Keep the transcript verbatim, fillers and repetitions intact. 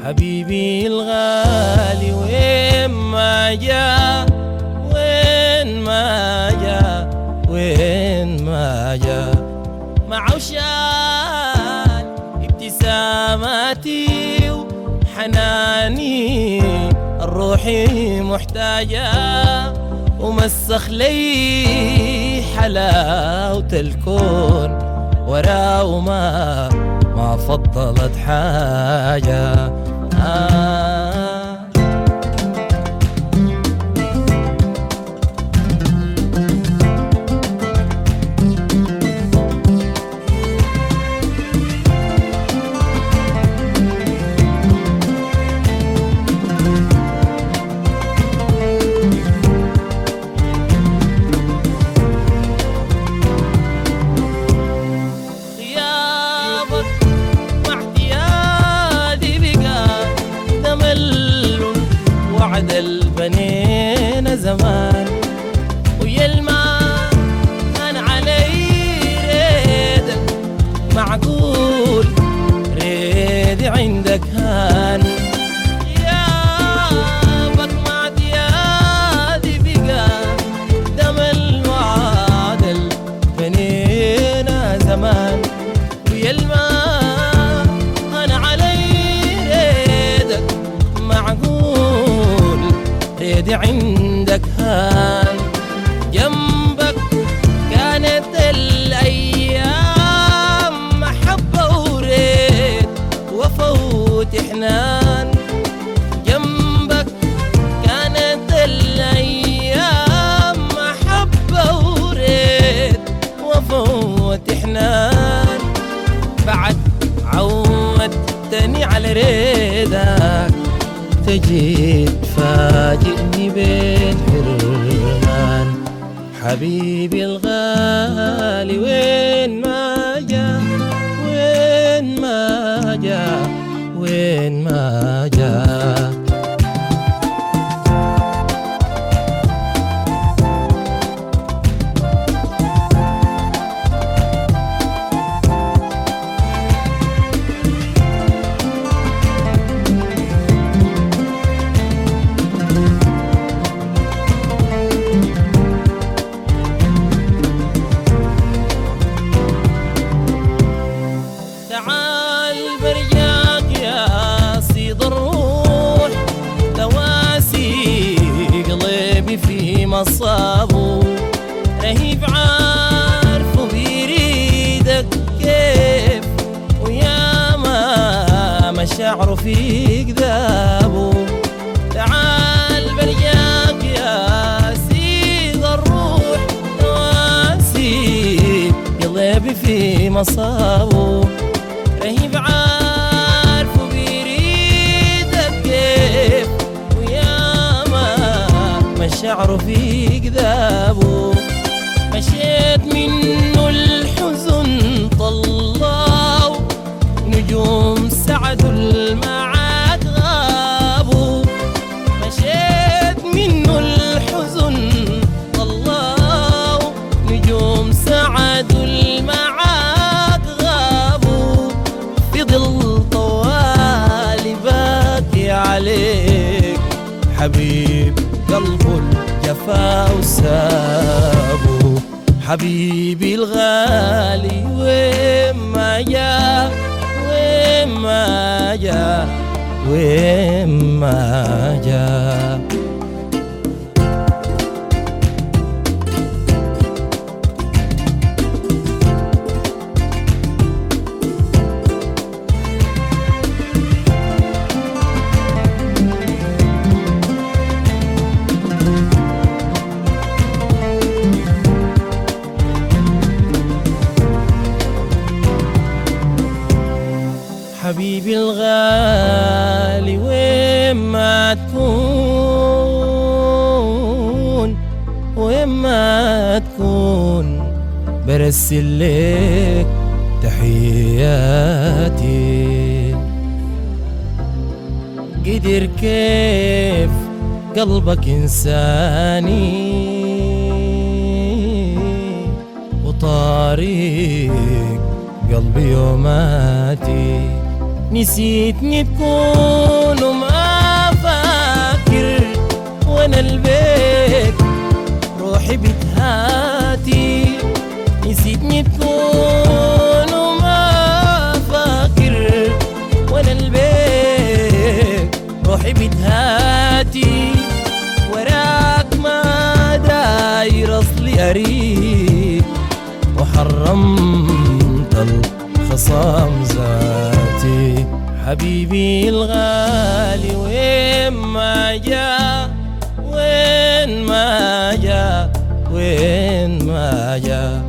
حبيبي الغالي وين ما جا، وين ما جا، وين ما جا معه شال ابتساماتي وحناني الروحي محتاجة، ومسخ لي حلاوة الكون وراه ما ما فضلت حاجة. آه وعد البنين زمان، ويلما كان علي ريدك معقول ريدي عندك هان، غيابك مع ديادي بقى دم الوعد البنين زمان، ويلما كان علي ريدك معقول ريدي عندك هان، جنبك كانت الأيام محبة وريد وفوت حنان، جنبك كانت الأيام محبة وريد وفوت حنان، بعد عودتني على ريدك تجي تفاجئني بين حرمان. حبيبي الغالي وين ما جا، وين ما جا، وين ما جا في مصابه رهيب عارفه بيريدك كيف، ويا ما مشاعره في كذابه، تعال برجاك يا سيد الروح نواسي قلبي في مصابه رهيب عارفه بيريدك كيف، شعره في كذابه، مشيت منه الحزن طلعوا نجوم سعدوا المعاد غابوا، مشيت منه الحزن طلعوا نجوم سعدوا المعاد غابوا، في ظل طوالي باكي عليك حبيب قلبه الجفا وسابه. حبيبي الغالي وين ما جا، وين ما جا، وين ما جا حبيبي الغالي وين ما تكون، وين ما تكون برسل لك تحياتي، قدر كيف قلبك إنساني وطريق قلبي يوماتي، نسيتني تكون وما فاكر، وانا البيت روحي بتهاتي. نسيتني تكون وما فاكر، وانا البيت روحي بتهاتي. وراك ما داير اصلي اريد، وحرمت الخصام ذاتي. حبيبي الغالي وين ما جا، وين ما جا، وين ما جا.